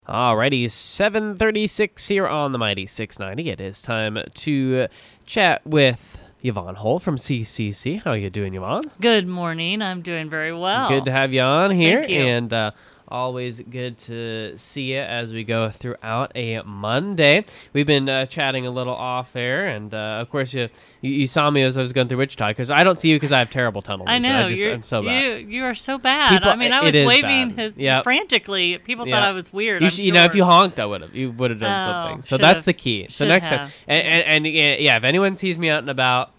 Alrighty, 7:36 here on the Mighty 690. It is time to chat with Yvonne Holt from CCC. How are you doing, Yvonne? Good morning. I'm doing very well. Good to have you on here. Thank you. And always good to see you as we go throughout a Monday. We've been chatting a little off air, and of course you saw me as I was going through Wichita, because I don't see you because I have terrible tunnel vision. I know. I'm so bad. You are so bad. I was waving frantically. People thought I was weird. If you honked, you would have done something. So that's the key. So next time, and if anyone sees me out and about,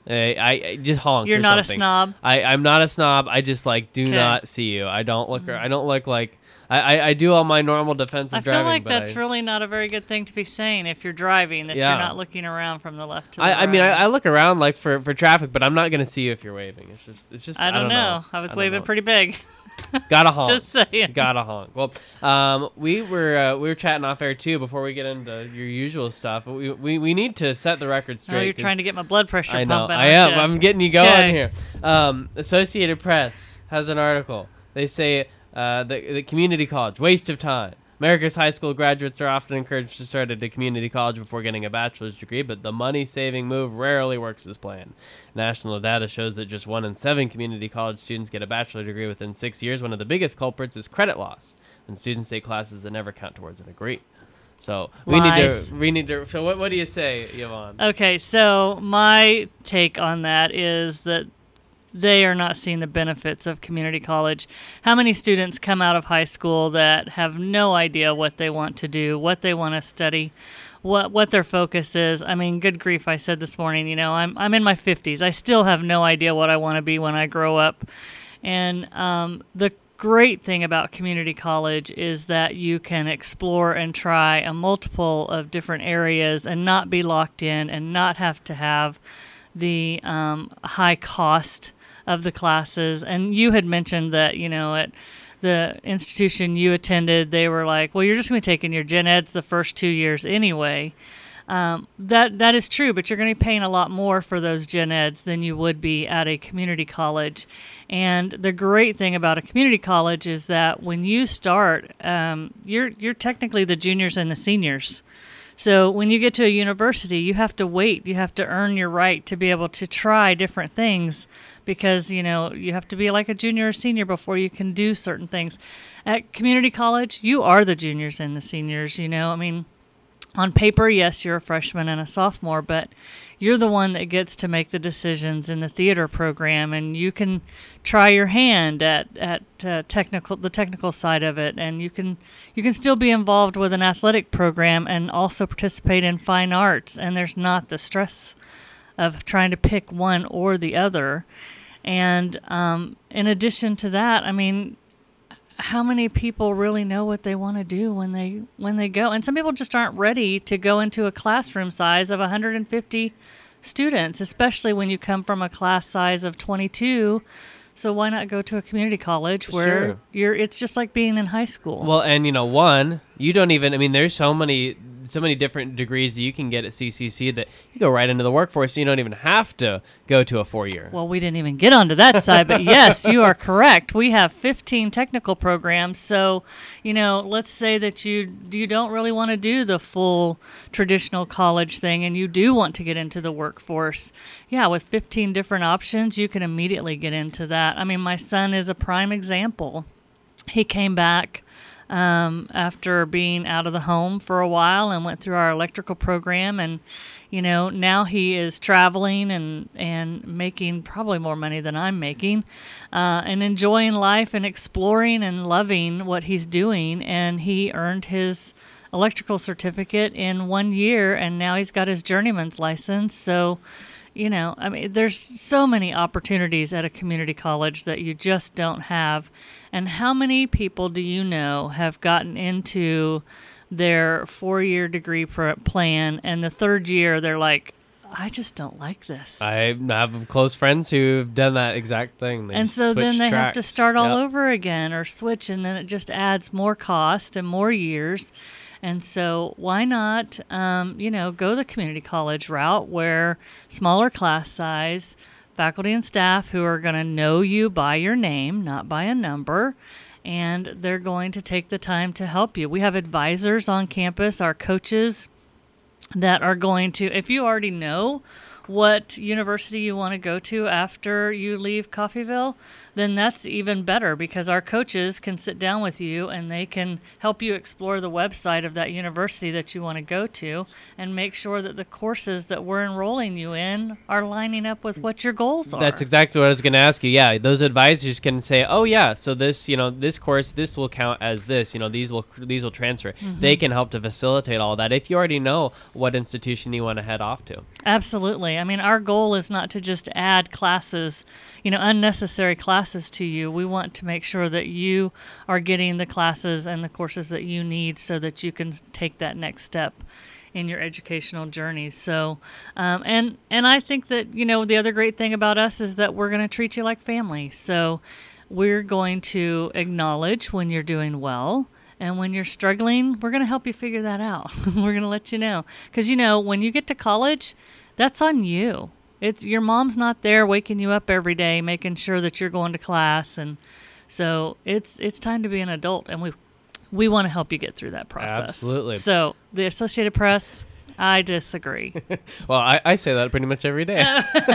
I just honk. You're or not something. a snob. I'm not a snob. I just do not see you. I don't look. I don't look like. I do all my normal defensive driving. I feel like that's really not a very good thing to be saying if you're driving, that you're not looking around from the left to the right. I mean, I look around for traffic, but I'm not going to see you if you're waving. It's just. I don't know. I was waving pretty big. Gotta honk. Just saying. Gotta honk. Well, we were chatting off air too before we get into your usual stuff. We need to set the record straight. Oh, you're trying to get my blood pressure pumping. I am. I'm getting you going here. Associated Press has an article. They say the community college, waste of time. America's high school graduates are often encouraged to start at a community college before getting a bachelor's degree, but the money-saving move rarely works as planned. National data shows that just 1 in 7 community college students get a bachelor's degree within 6 years. One of the biggest culprits is credit loss, and students take classes that never count towards a degree. So we need to. So what do you say, Yvonne? Okay, so my take on that is that they are not seeing the benefits of community college. How many students come out of high school that have no idea what they want to do, what they want to study, what their focus is? I mean, good grief, I said this morning, I'm in my 50s. I still have no idea what I want to be when I grow up. And the great thing about community college is that you can explore and try a multiple of different areas and not be locked in and not have to have the high cost of the classes. And you had mentioned that, at the institution you attended, they were like, well, you're just going to be taking your gen eds the first 2 years anyway. That is true, but you're going to be paying a lot more for those gen eds than you would be at a community college. And the great thing about a community college is that when you start, you're technically the juniors and the seniors. So when you get to a university, you have to wait. You have to earn your right to be able to try different things because, you have to be like a junior or senior before you can do certain things. At community college, you are the juniors and the seniors, I mean, on paper, yes, you're a freshman and a sophomore, but you're the one that gets to make the decisions in the theater program, and you can try your hand at the technical side of it, and you can still be involved with an athletic program and also participate in fine arts, and there's not the stress of trying to pick one or the other. And in addition to that, I mean, how many people really know what they want to do when they go? And some people just aren't ready to go into a classroom size of 150 students, especially when you come from a class size of 22. So why not go to a community college where it's just like being in high school? Well, and you don't even, I mean, there's so many different degrees that you can get at CCC that you go right into the workforce, so you don't even have to go to a 4-year. Well, we didn't even get onto that side, but yes, you are correct. We have 15 technical programs, so, let's say that you don't really want to do the full traditional college thing and you do want to get into the workforce. Yeah, with 15 different options, you can immediately get into that. I mean, my son is a prime example. He came back after being out of the home for a while and went through our electrical program, and now he is traveling and making probably more money than I'm making, and enjoying life and exploring and loving what he's doing. And he earned his electrical certificate in 1 year, and now he's got his journeyman's license. So I mean, there's so many opportunities at a community college that you just don't have. And how many people do you know have gotten into their 4-year degree plan, and the third year they're like, I just don't like this. I have close friends who've done that exact thing. And so then they have to start all over again or switch, and then it just adds more cost and more years. And so why not, go the community college route where smaller class size, faculty and staff who are going to know you by your name, not by a number, and they're going to take the time to help you. We have advisors on campus, our coaches, that are going to, if you already know what university you want to go to after you leave Coffeyville, then that's even better, because our coaches can sit down with you and they can help you explore the website of that university that you want to go to and make sure that the courses that we're enrolling you in are lining up with what your goals are. That's exactly what I was going to ask you. Yeah, those advisors can say, oh yeah, so this, this course, this will count as this, these will transfer. Mm-hmm. They can help to facilitate all that if you already know what institution you want to head off to. Absolutely. I mean, our goal is not to just add classes, unnecessary classes to you. We want to make sure that you are getting the classes and the courses that you need so that you can take that next step in your educational journey. So, and I think that, the other great thing about us is that we're going to treat you like family. So we're going to acknowledge when you're doing well. And when you're struggling, we're going to help you figure that out. We're going to let you know. Because, when you get to college, that's on you. It's your mom's not there waking you up every day, making sure that you're going to class. And so it's time to be an adult. And we want to help you get through that process. Absolutely. So the Associated Press, I disagree. Well, I say that pretty much every day.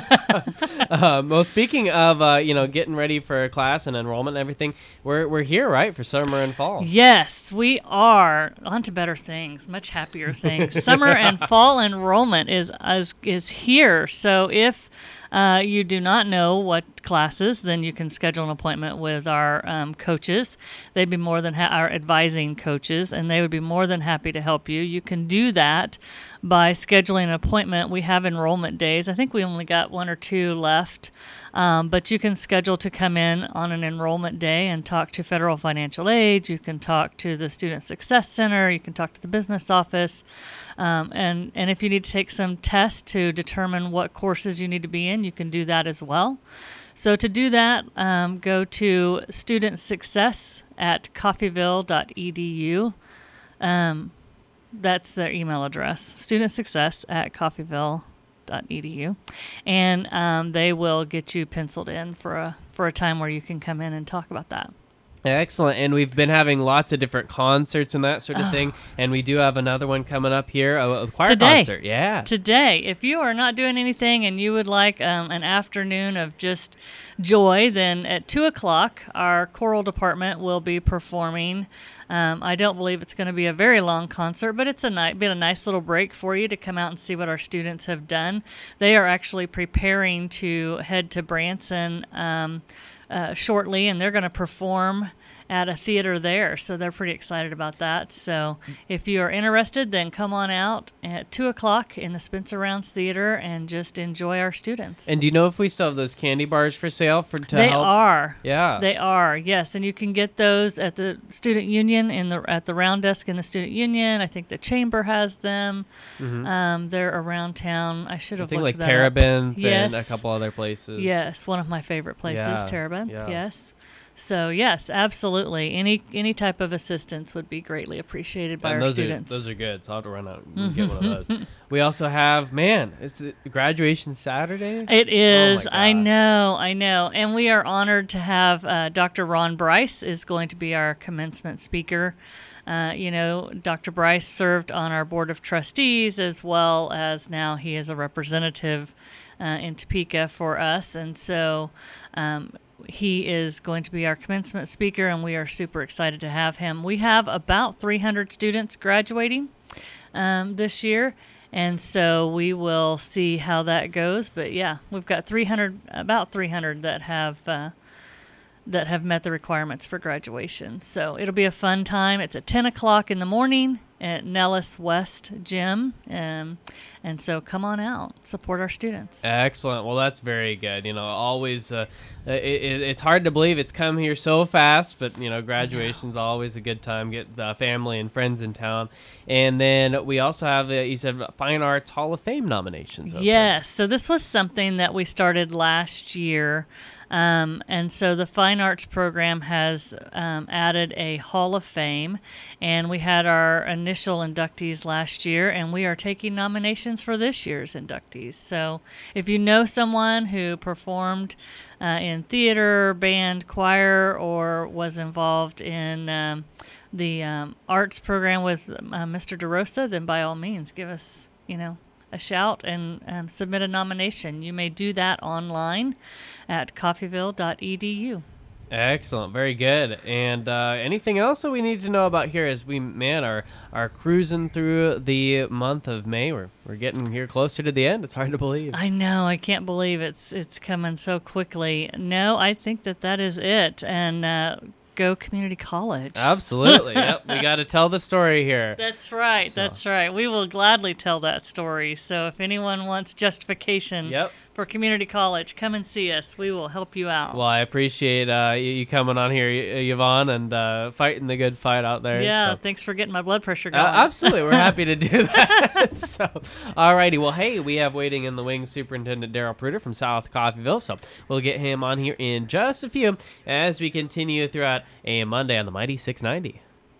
Well, speaking of, getting ready for class and enrollment and everything, we're here, right, for summer and fall? Yes, we are. On to better things, much happier things. Summer and fall enrollment is here. So if you do not know what classes, then you can schedule an appointment with our coaches. They'd be more than our advising coaches, and they would be more than happy to help you. You can do that by scheduling an appointment. We have enrollment days. I think we only got 1 or 2 left, but you can schedule to come in on an enrollment day and talk to Federal Financial Aid. You can talk to the Student Success Center. You can talk to the business office. And if you need to take some tests to determine what courses you need to be in, you can do that as well. So to do that, go to Student Success at coffeyville.edu. That's their email address, studentsuccess at coffeyville.edu. And they will get you penciled in for a time where you can come in and talk about that. Excellent. And we've been having lots of different concerts and that sort of thing. And we do have another one coming up here, a choir concert. Yeah. Today. If you are not doing anything and you would like an afternoon of just joy, then at 2 o'clock, our choral department will be performing. I don't believe it's going to be a very long concert, but it's been a nice little break for you to come out and see what our students have done. They are actually preparing to head to Branson shortly, and they're going to perform at a theater there, so they're pretty excited about that. So if you are interested, then come on out at 2 o'clock in the Spencer Rounds Theater and just enjoy our students. And do you know if we still have those candy bars for sale They help? are. Yeah. They are, yes, and you can get those at the Student Union, at the round desk in the Student Union. I think the Chamber has them. Mm-hmm. They're around town. I should have looked that up. I think like Terrabinth yes. and a couple other places. Yes, one of my favorite places, yeah. Terrabinth, yeah. yes. So, yes, absolutely. Any type of assistance would be greatly appreciated by our students. Those are good, so I'll have to run out and get one of those. We also have, it's the graduation Saturday? It is. Oh my God. I know. And we are honored to have Dr. Ron Bryce is going to be our commencement speaker. Dr. Bryce served on our board of trustees, as well as now he is a representative in Topeka for us. And so he is going to be our commencement speaker, and we are super excited to have him. We have about 300 students graduating this year, and so we will see how that goes. But yeah, we've got about 300 that have met the requirements for graduation. So it'll be a fun time. It's at 10 o'clock in the morning at Nellis West Gym. And so come on out, support our students. Excellent. Well, that's very good. Always, it's hard to believe it's come here so fast, but, graduation's always a good time. Get the family and friends in town. And then we also have, you said, Fine Arts Hall of Fame nominations open. Yes. So this was something that we started last year. And so the Fine Arts program has added a Hall of Fame, and we had our initial inductees last year, and we are taking nominations for this year's inductees. So if you know someone who performed in theater, band, choir, or was involved in the arts program with Mr. DeRosa, then by all means give us, a shout and submit a nomination. You may do that online at coffeyville.edu. Excellent, very good. And anything else that we need to know about here as we, are cruising through the month of May? We're getting here closer to the end. It's hard to believe. I know. I can't believe it's coming so quickly. No, I think that is it. And go community college. Absolutely. Yep. We got to tell the story here. That's right. So. That's right. We will gladly tell that story. So if anyone wants justification for community college, come and see us. We will help you out. Well, I appreciate you coming on here, Yvonne, and fighting the good fight out there. Yeah. So. Thanks for getting my blood pressure going. Absolutely. We're happy to do that. So, all righty. Well, hey, we have waiting in the wings Superintendent Daryl Pruder from South Coffeyville. So we'll get him on here in just a few as we continue throughout a Monday on the Mighty 690.